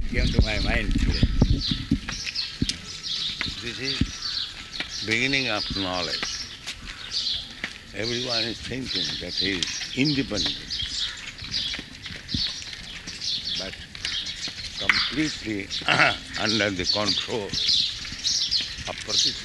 came to my mind today. This is beginning of knowledge. Everyone is thinking that he is independent, but completely under the control of Prakriti.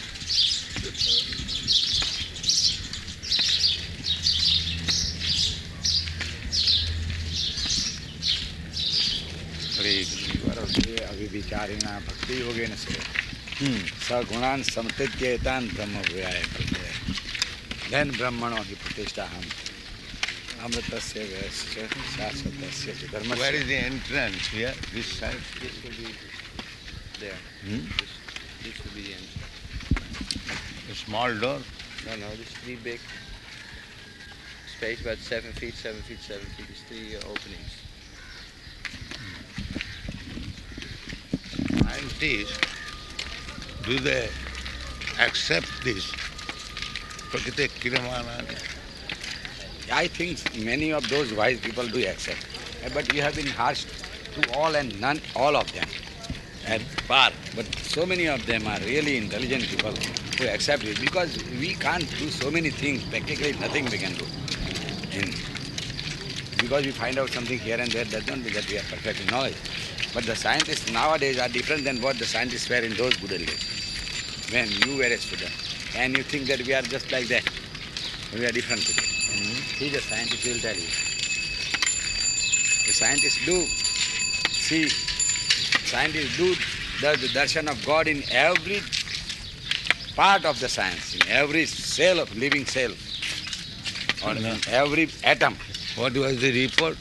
Hare Krishna. ईश्वरस्य अभिविचारिणा भक्ति योगेन से सगुणान् समतीत्येतान् ब्रह्मभूयाय कल्पये. Then Brahmano hi pratishthaham amritasya vyasya shasvatasya च धर्मस्य. Where is the entrance here? This side? This will be there. This will be the end. A small door? No, there's 3 big space, about 7 feet, 7 feet, 7 feet. There's 3 openings. Scientists, do they accept this? Prakriti Kiramana? I think many of those wise people do accept, but you have been harsh to all and none, all of them at par. But so many of them are really intelligent people who accept it, because we can't do so many things, practically nothing we can do. Because we find out something here and there, that doesn't mean that we are perfect in knowledge. But the scientists nowadays are different than what the scientists were in those good old days, when you were a student. And you think that we are just like that. We are different today. He's a scientist, he will tell you. The scientists do see, scientists do the darshan of God in every part of the science, in every cell of living cell, or in every atom. What was the report?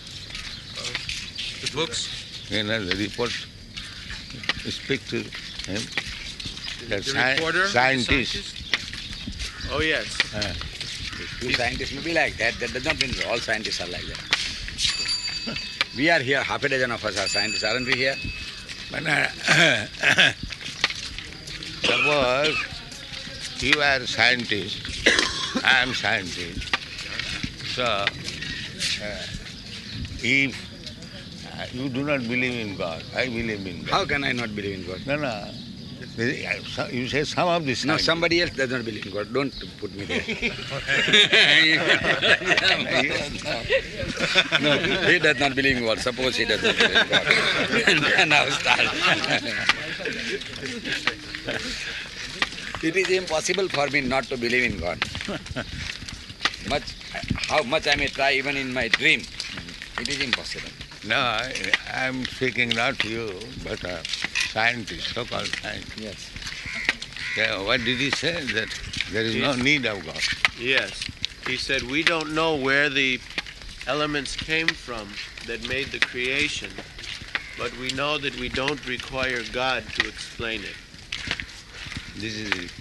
The books? The report. Speak to him. The reporter? Scientist. Oh, yes. Few scientists may be like that. That does not mean all scientists are like that. We are here, half a dozen of us are scientists, aren't we here? But suppose you are scientist, I am scientist. So, if you do not believe in God, I believe in God. How can I not believe in God? No. You say some of the No, scientists. somebody else does not believe in God. Don't put me there. No, he does not believe in God. Suppose he does not believe in God. Now start. It is impossible for me not to believe in God. How much I may try, even in my dream, it is impossible. No, I am speaking not to you, but scientists, so-called scientists. Yes. Yeah, what did he say? That there is no need of God. Yes. He said, we don't know where the elements came from that made the creation, but we know that we don't require God to explain it. This is it.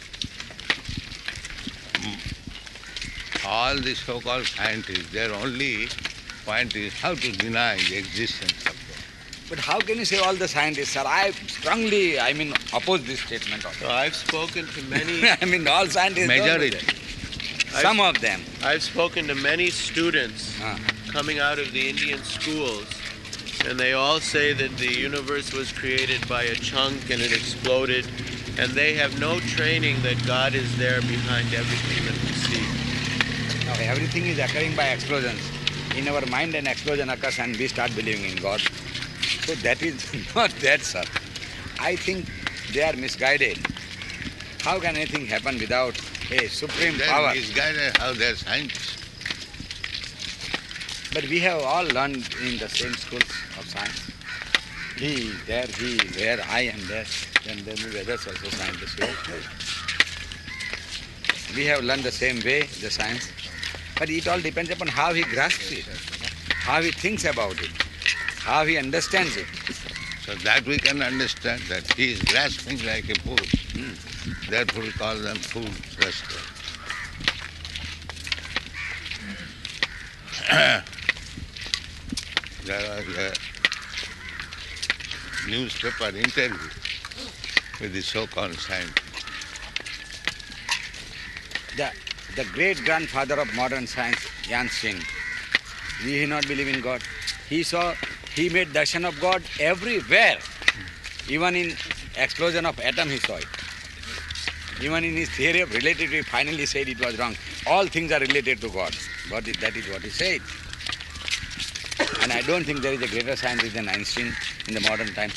All the so-called scientists, their only point is how to deny the existence of God. But how can you say all the scientists, sir? I strongly, oppose this statement also. So I've spoken to many... All scientists Majority. don't do that. Some of them. I've spoken to many students Ah. coming out of the Indian schools, and they all say that the universe was created by a chunk and it exploded, and they have no training that God is there behind everything that we see. Now, everything is occurring by explosions. In our mind, an explosion occurs and we start believing in God. So that is not that, sir. I think they are misguided. How can anything happen without a supreme They power? are misguided how they are scientists. But we have all learned in the same schools of science. He is there, he is there, I am there. Then there will be others also scientists here. We have learned the same way, the science. But it all depends upon how he grasps it, how he thinks about it, how he understands it. So that we can understand that he is grasping like a fool. Therefore we call them fool graspers. There was a newspaper interview with the so-called scientist. The great-grandfather of modern science, Jan Singh, did he not believe in God? He saw He made darshan of God everywhere. Even in explosion of atom he saw it. Even in his theory of relativity, he finally said it was wrong. All things are related to God. That is what he said. And I don't think there is a greater scientist than Einstein in the modern times.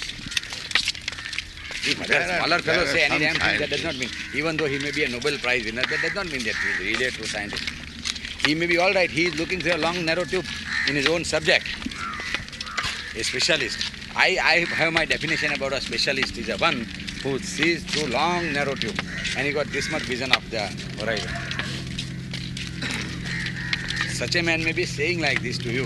If smaller fellows say any damn thing, that does not mean, even though he may be a Nobel Prize winner, that does not mean that he is really a true scientist. He may be all right, he is looking through a long narrow tube in his own subject. A specialist. I have my definition about a specialist is a one who sees through long narrow tube and he got this much vision of the horizon. Such a man may be saying like this to you.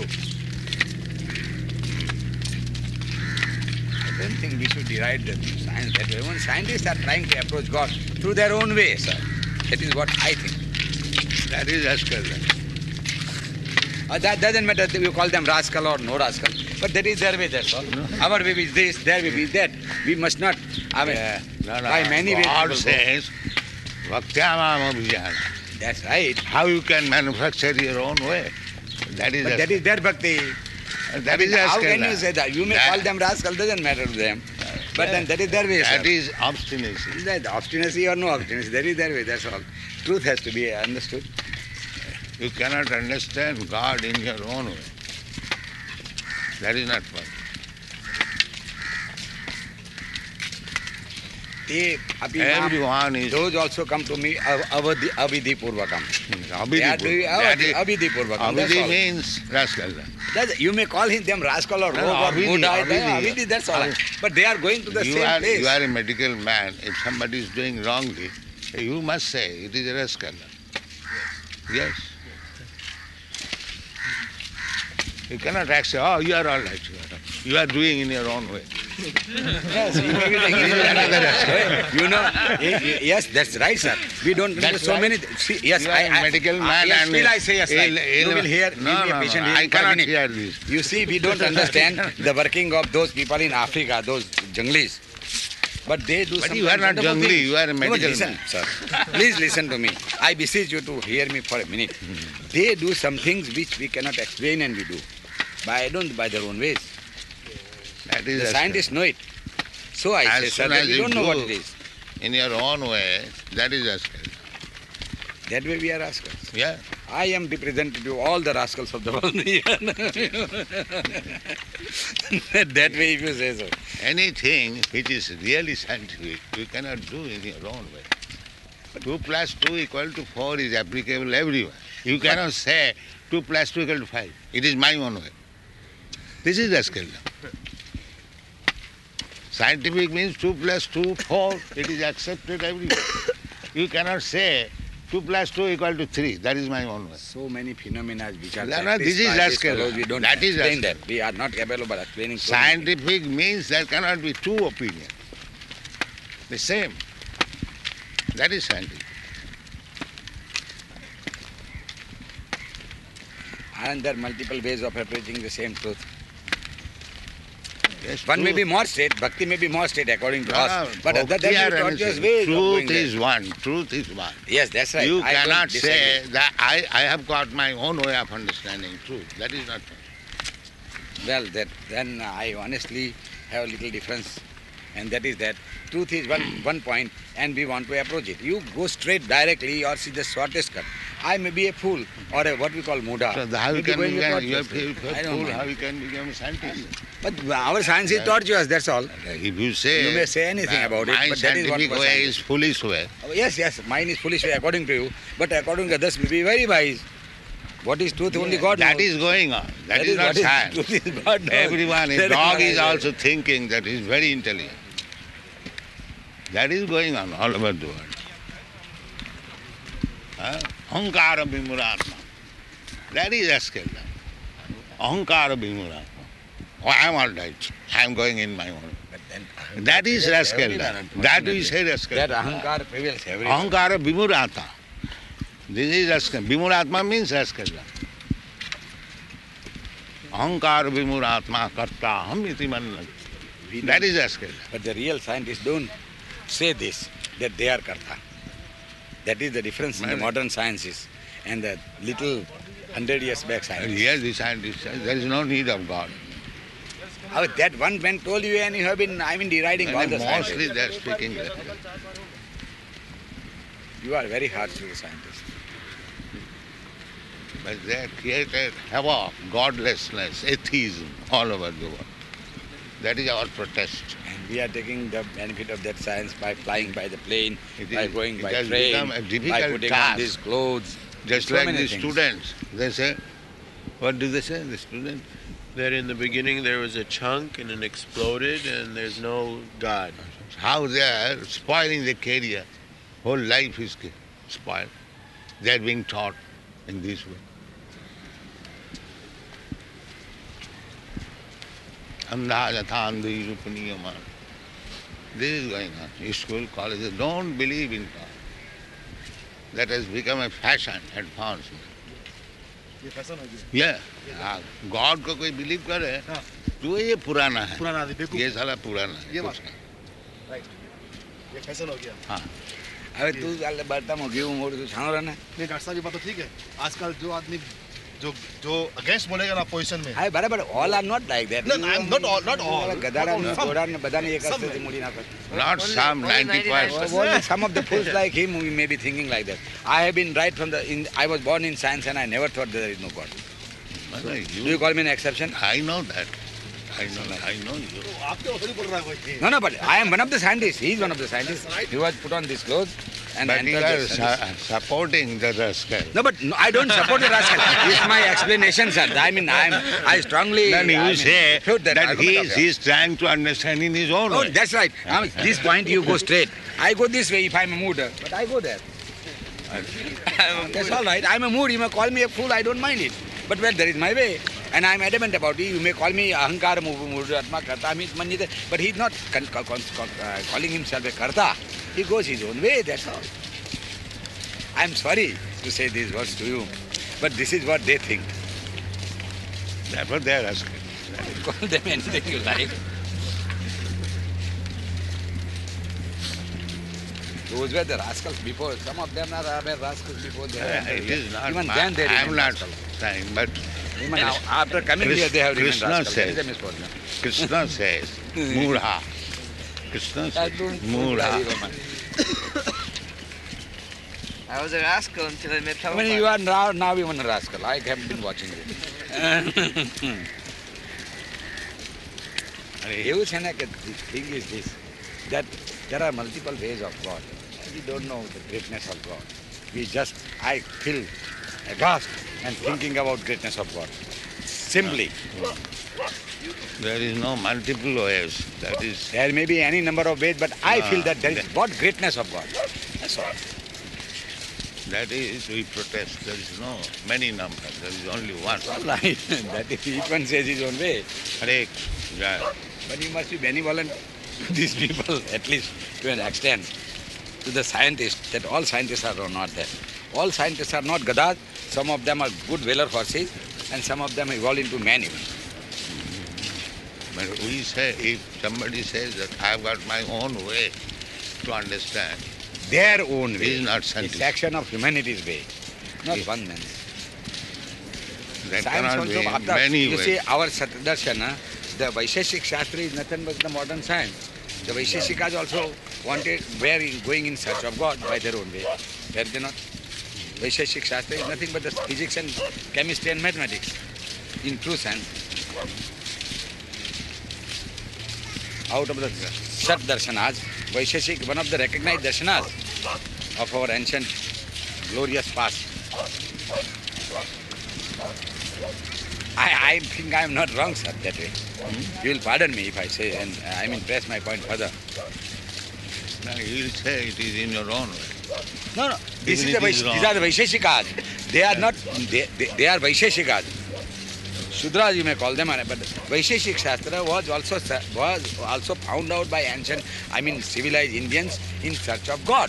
I don't think we should deride the science that way. Even scientists are trying to approach God through their own way, sir. That is what I think. That is rascal. That doesn't matter if you call them rascal or no rascal. But that is their way, that's all. Our way is this, their way is that. We must not, I mean, by many ways. God people says, Bhaktyamam abhijana. go. That's right. How you can manufacture your own way? That is But that is their bhakti. That is How rascal. can you say that? You may call them rascal, doesn't matter to them. But then that is their way, sir. That is obstinacy. That obstinacy or no obstinacy, that is their way, that's all. Truth has to be understood. You cannot understand God in your own way. That is not possible. Everyone is Those also come to me avidhi purvakam. They are doing avidhi purvakam. That's Abhidhi all. means rascal. You may call them rascal or rogue or Abhidhi, Buddha. Abhidhi. Avidhi, that's all. But they are going to the You same place. are a medical man. If somebody is doing wrongly, you must say it is a rascal. Yes. You cannot say, oh, you are all right. You are doing in your own way. Yes, you may be taking Another rascal. You know, yes, that's right, sir. We don't do That's so right. many. See, yes, You are a medical man yes, and still I say yes, right. You will hear. No, give me a no, patient no, hearing I for a cannot minute. hear this. You see, we don't understand the working of those people in Africa, those junglis. But they do But some you are not wonderful jungli, things. you are a No, but medical listen, man. sir. Please listen to me. I beseech you to hear me for a minute. They do some things which we cannot explain and we do. By their own ways. That is The rascal. scientists know it. So I As say, sir, soon that as we you don't know what do it is. in your own way, that is rascal. That way we are rascals. Yeah. I am representative of all the rascals of the world. That way if you say so. Anything which is really scientific, you cannot do in your own way. 2 plus 2 equal to 4 is applicable everywhere. You cannot say 2 plus 2 equal to 5. It is my own way. This is rascal. Scientific means 2 plus 2, 4. It is accepted everywhere. You cannot say 2 plus 2 equal to 3. That is my own way. So many phenomena which are No, no, practiced this is by these rascal. fellows, we don't That is explain rascal. that. We are not capable of explaining so many things. Scientific means there cannot be two opinions. The same. That is scientific. And there are multiple ways of approaching the same truth. Yes, One may truth. be more straight, bhakti may be more straight according to No, us. But other bhakti than or the tortuous anything. ways of Truth going there. is one. Truth is one. Yes, that's right. You I don't cannot disagree. say that I have got my own way of understanding truth. That is not true. Well, then I honestly have a little difference. And that is that truth is one point and we want to approach it. You go straight directly or see the shortest cut. I may be a fool or a what we call muda. So how you Maybe can going become, with you are tortuous. I don't fool, mind. how you can become a scientist? But our science is tortuous, that's all. If you say, You may say anything about it, my but that is what scientific was way scientific. is foolish way. Oh, yes, mine is foolish way according to you, but according to others may be very wise. What is truth, only God knows. That is going on. That is not what is science. truth is God knows. Everyone, a That dog what is I also thinking that he is very intelligent. That is going on all over the world. Ahankara Vimuratma. That is rascal. Ahankara Vimuratma. Oh, I am all right. I am going in my own. But then, That is rascal. everywhere, That we say rascal. that ahankar prevails everywhere. Ahankara Vimurata. This is rascal. Vimuratma means rascal. Ahankara Vimuratma karta ham iti manna. We That don't- is rascal. But the real scientists don't say this, that they are karta. That is the difference in the Right. modern sciences and the little 100 years back And science. here the scientist says there is no need of God. That one man told you and you have been, deriding all the mostly scientists. they are speaking that. You are very harsh to the scientists. But they have created havoc, godlessness, atheism all over the world. That is our protest. And we are taking the benefit of that science by flying by the plane, It by is- going it by has train, become a by difficult putting task. on these clothes. Just so like many the things. students, they say, what do they say, the student? That in the beginning there was a chunk and it exploded and there's no God. How they are spoiling their career. Whole life is spoiled. They are being taught in this way. This is going on. School, colleges don't believe in God. That has become a fashion, advancement. ये fashion हो गया Yeah, God को कोई believe करे तो ये पुराना है. पुराना आदमी बेवकूफ ये साला पुराना है. ये कुछ बात नहीं. राइट ये फैशन हो गया हाँ. હવે તું ચાલે બળતામાં ઘી મોડું તું છાણો રહે ને नहीं डॉक्टर साहब ये बात तो ठीक है आजकल जो आदमी जो जो अगेंस्ट बोलेगा ना पोजीशन में હા બરાબર all are not like that No, I'm not all- not all. ગધાડા Some. ઘોડા બધાને એક Some. હસ્તેથી મૂડી નાખે Not some, Only 95%. Only some of the fools like him who may be thinking like that. I have been right from I was born in science and I never thought that there is no God. No, Do you call me an exception? I know that. I know you. तो आपके उधर ही बोल रहा है कोई No, but I am one of the scientists. He is one of the scientists. He was put on these clothes and But you entered are the studies. supporting the rascal. No, but no, I don't support the rascal. It's my explanation, sir. I strongly Then you say refute that argument of yours. he is trying to understand in his own Oh, way. that's right. This point you go straight. I go this way if I'm a mood, but I go there. That's all right. I'm a mood. You may call me a fool. I don't mind it. But well, there is my way, and I'm adamant about it. You may call me ahankar, mood, atma, karta, means manjite, but he's not calling himself a karta. He goes his own way. That's all. I'm sorry to say these words to you, but this is what they think. Therefore they are rascal. Call them anything you like. Those were the rascals before. Some of them were rascals before they were. It is not. Even then they I am remain not rascal. saying, but Even now, after coming here, they have remained Krishna rascals. says- That is a misfortune. Krishna says, Murha. Krishna I says, don't Murha. I was a rascal until I met I Prabhupada. mean, you are now even a rascal. I have been watching you. એવું છે ને કે the thing is this, that there are multiple ways of God. We don't know the greatness of God. I feel aghast and thinking about greatness of God. Simply. There is no multiple ways. That is, There may be any number of ways, but I feel that there is that- what greatness of God. That's all. we protest. There is no many numbers. There is only one. All right. That is, each one says his own way. Hare Jai. But you must be benevolent to these people, at least to an extent. To the scientists, that all scientists are not there. All scientists are not gadas. Some of them are good valor horses, and some of them evolve into men even. But we say, if somebody says that I have got my own way to understand, Their own He way. is not It's scientist. action of humanity's way, not Yes. one man's. there Science cannot also, be after, many you ways. see, our Satdarshana, the Vaisheshik Shastra is nothing but the modern science. The Vaisheshikas also going in search of God by their own way. Were they not? Vaisheshik Shastra is nothing but the physics and chemistry and mathematics, in true sense. Out of the Sat Darshanas, Vaisheshik, one of the recognized darshanas of our ancient glorious past. I think I am not wrong, sir, that way. You will pardon me if I say, and press my point further. Now he will say it is in your own way. No, this Even is the it is these are the Vaisheshikas. They are not, they are Vaisheshikas. Shudras you may call them, but Vaisheshik Shastra was also found out by ancient, civilized Indians in search of God.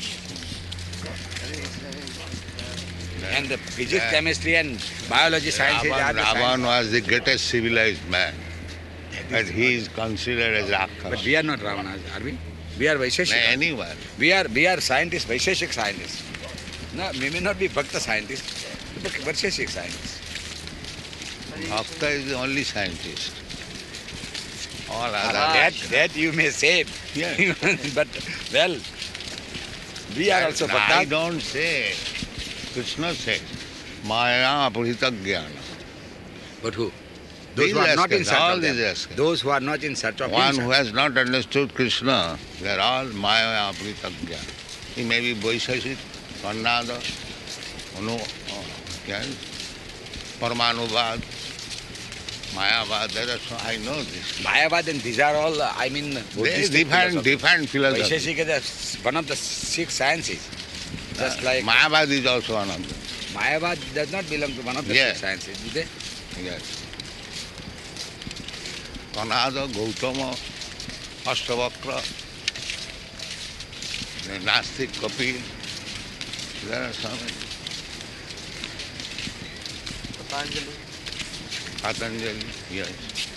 And the physics, chemistry and biology sciences are the Ravan science. was the greatest civilized man. But he is considered as Raksha. But we are not Ravanas, are we? We are Vaisheshikas. Anyone. We are scientists, Vaisheshik scientists. No, we may not be Bhakta scientists, but Vaisheshik scientists. Bhakta is the only scientist. All other. That you may say. Yeah. But, well, we are also I Bhaktas. don't say. Krishna says, Maya Apritagyan. But who? Those These who are not in rascals, search all of them. these rascals. Those who are not in search of One him. who has not understood Krishna, they are all Maya Apritagyan. He may be Vaishashik, Kannada, Parmanubad, Mayavad, there are so, I know this. Mayavad and these are all, I mean, They Buddhistic different philosophy. Vaisheshika is one of the 6 sciences. Just like Mayavad is also one of them. Mayavad does not belong to one of the Yeah. 6 sciences, do they? Yes. Kanada, Gautama, Ashtavakra, Nastik, Kapil, there are so many. Patanjali. Patanjali, yes.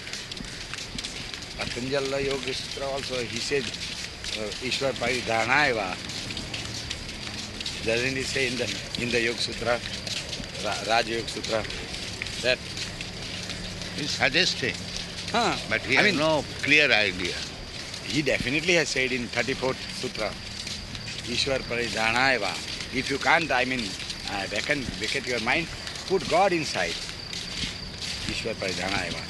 Patanjali Yoga Sutra also, he said, Ishwar Paridhanaiva. Doesn't he say in the Yoga Sutra, Raja Yoga Sutra, that, He's suggesting, huh, but he I has mean, no clear idea. he definitely has said in 34th Sutra, Ishwar Paridhanaiva. If you can't, I mean, vacate your mind, put God inside. Ishwar Paridhanaiva.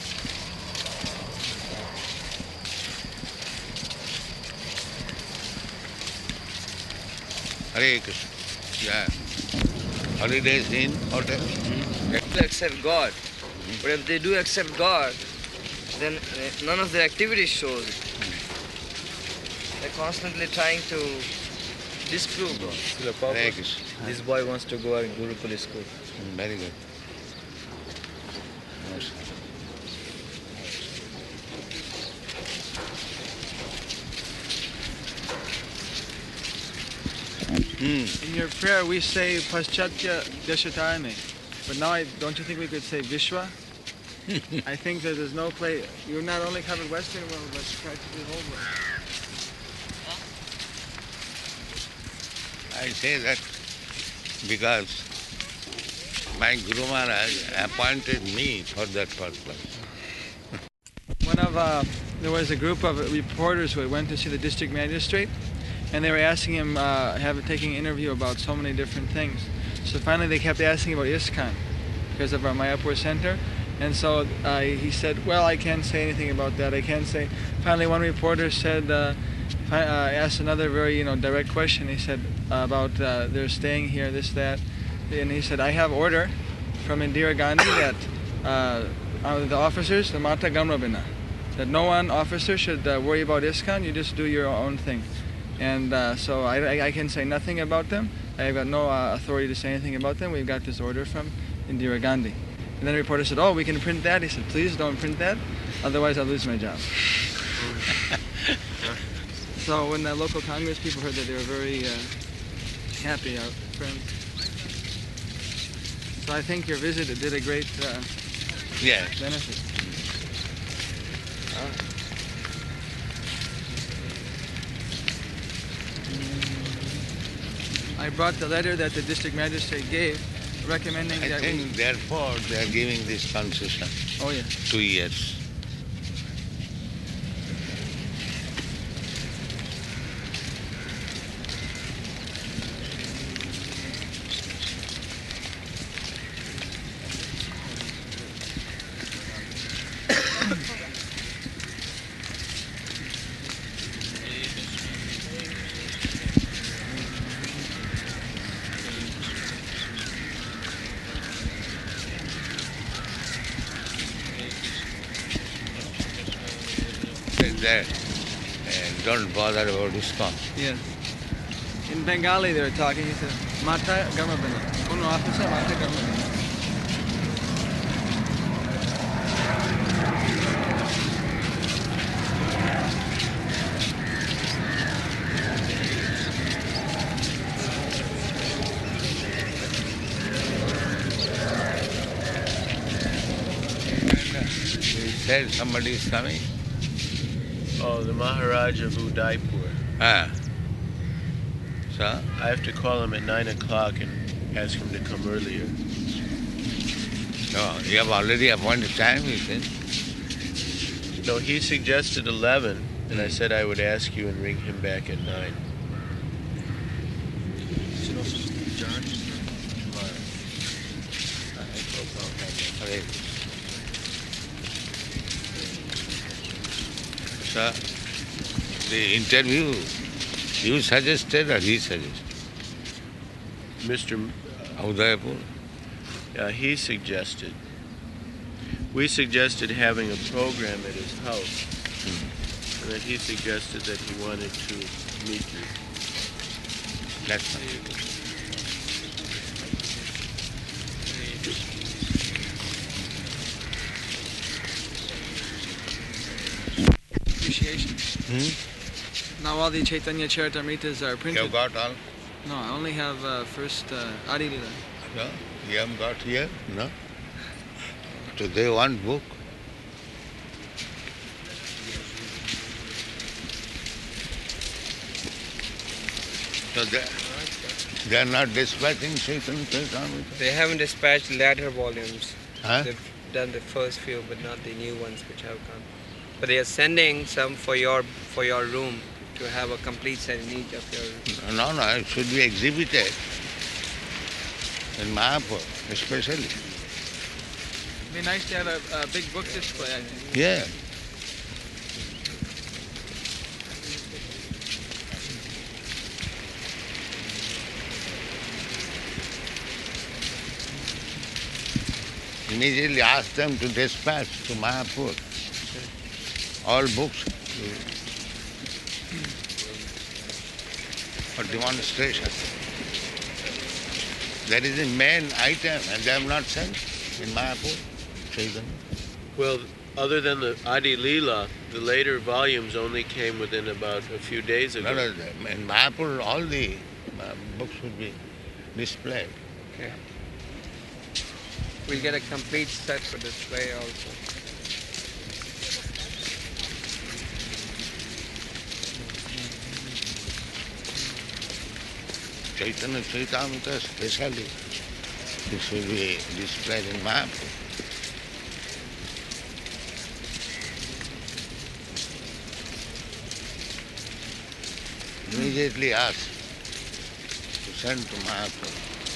Hare Krishna. Yeah. Holidays in hotel. To accept God. But if they do accept God, then none of their activities shows it. They're constantly trying to disprove God. Hare Krishna. This boy wants to go in Gurukul school. Very good. Namaskar. In your prayer, we say Paschatya Deshatayame, but now don't you think we could say Vishwa? I think that there's no place. You not only covered Western world, but practically the whole world. I say that because my Guru Maharaj appointed me for that purpose. There was a group of reporters who went to see the district magistrate, and they were asking him, taking an interview about so many different things. So finally they kept asking about ISKCON because of our Mayapur center. And so he said, well, I can't say anything about that. I can't say. Finally one reporter said, asked another very direct question. He said about they're staying here, this, that. And he said, I have order from Indira Gandhi that the officers, the Mata Gamrabina, that no one officer should worry about ISKCON, you just do your own thing. And so I can say nothing about them. I've got no authority to say anything about them. We've got this order from Indira Gandhi. And then the reporter said, oh, we can print that? He said, please don't print that, otherwise I'll lose my job. So when the local Congress people heard that, they were very happy, our friends. So I think your visit did a great Yes. benefit. I brought the letter that the district magistrate gave, recommending I that think therefore they are giving this concession, Oh yeah. 2 years. That don't bother about ISKCON. Yes. In Bengali they were talking. He said, Mata Gamabina. Uno officer, Mata Gamabina. He said somebody is coming. Oh, the Maharaja of Udaipur. Ah. So, I have to call him at 9 o'clock and ask him to come earlier. no, you have already appointed time, you said. No, he suggested 11, and I said I would ask you and ring him back at 9. Hare. Sir, the interview you suggested or he suggested? Mr. Udaipur? He suggested. We suggested having a program at his house, and that he suggested that he wanted to meet you. That's fine. Appreciation. Now all the Chaitanya Charitamritas are You printed. have got all? No, I only have first Adi Lila. No? You haven't got here? No? So they want book. So they are not dispatching Chaitanya Charitamrita? They haven't dispatched latter volumes. Huh? They've done the first few, but not the new ones which have come. But they are sending some for your room to have a complete set in each of your rooms. No, no, it should be exhibited in Mayapur, especially. It'd be nice to have a big book display, I think. Yeah. Immediately ask them to dispatch to Mayapur all books for demonstration. That is the main item, and they have not sent in Mayapur. Chaitanya. Well, other than the Adi Leela, the later volumes only came within about a few days ago. No, no, in Mayapur, all the books would be displayed. Okay. We'll get a complete set for display also. Chaitanya Charitamrita especially, this will be displayed in Mayapur. Immediately ask to send to Mayapur.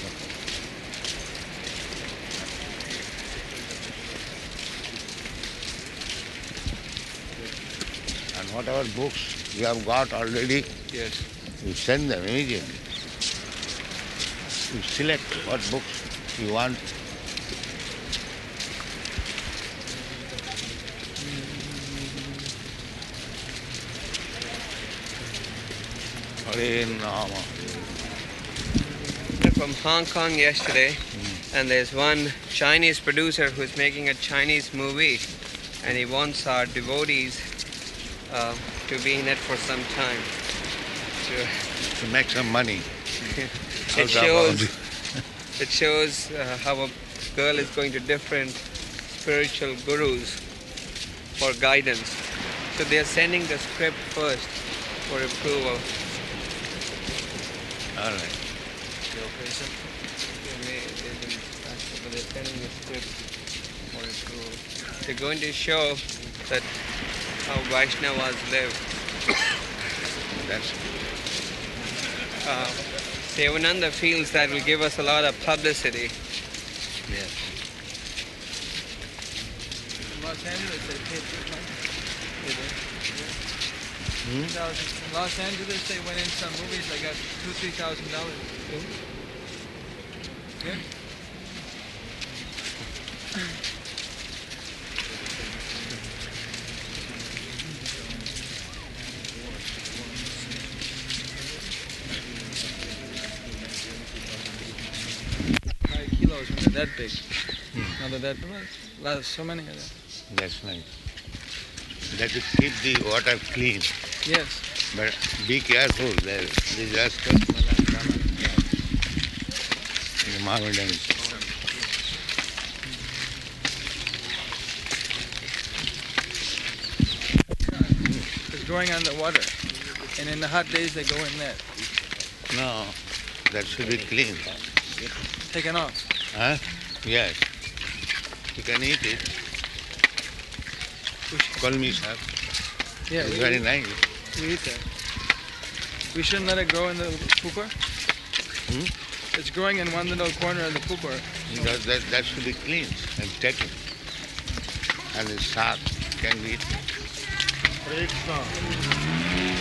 And whatever books you have got already, Yes. you send them immediately. You select what books you want. Hare Nama. They're from Hong Kong yesterday, and there's one Chinese producer who's making a Chinese movie, and he wants our devotees to be in it for some time. To make some money. It shows how a girl is going to different spiritual gurus for guidance. So they are sending the script first for approval. All right. But they're sending the script for approval. They're going to show that how Vaishnavas live. That's Devananda feels that will give us a lot of publicity. yes. In Los Angeles, they paid Hmm? $2,000. In Los Angeles, they went in some movies. They got $2,000-3,000. Yeah. Kilos when they're that big. Now they're that so many of them. That's nice. That is keep the water clean. Yes. But be careful, there is just the Mohammedans. It's growing on the water. And in the hot days they go in there. No, that should be clean. Taken off. Huh? Yes. You can eat it. Kalmi sap. Yeah, It's very nice. we eat that. We shouldn't let it grow in the pukor? It's growing in one little corner of the pukor. That should be cleaned and taken. And the sap can be eaten. Hare Krishna.